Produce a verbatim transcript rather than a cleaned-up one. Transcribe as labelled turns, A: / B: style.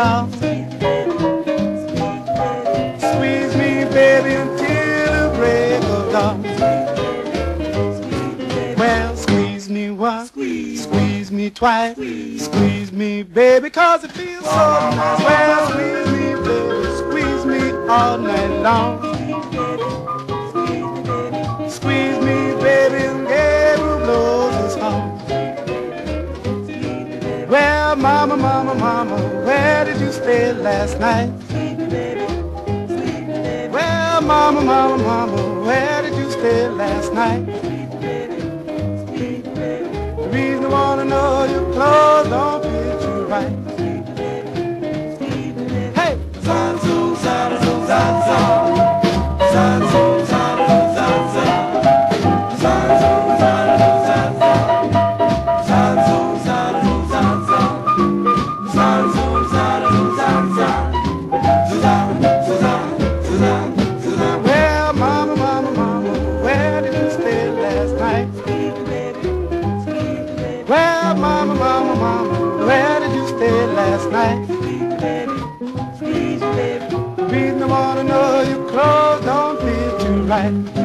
A: long. Squeeze me, baby, until the break of dawn. Well, squeeze me once, squeeze me twice, squeeze me, baby, 'cause it feels so nice. Well, squeeze me, baby, squeeze me all night long. Squeeze me, baby, and Gabriel blows his horn. Well, mama, mama, mama, where did you stay last night? Well, mama, mama, mama, where did you stay last night? The reason I wanna know your clothes don't fit you right. Hey! Zanzo, zanzo, zanzo, zanzo, zanzo, zanzo, zanzo, zanzo, zanzo, zanzo, zanzo, zanzo, zanzo, zanzo, zanzo, Suzanne, Suzanne, Suzanne, Suzanne. Well, mama, mama, mama, where did you stay last night? Well, mama, mama, mama, where did you stay last night? The reason I wanna know your clothes don't fit you right.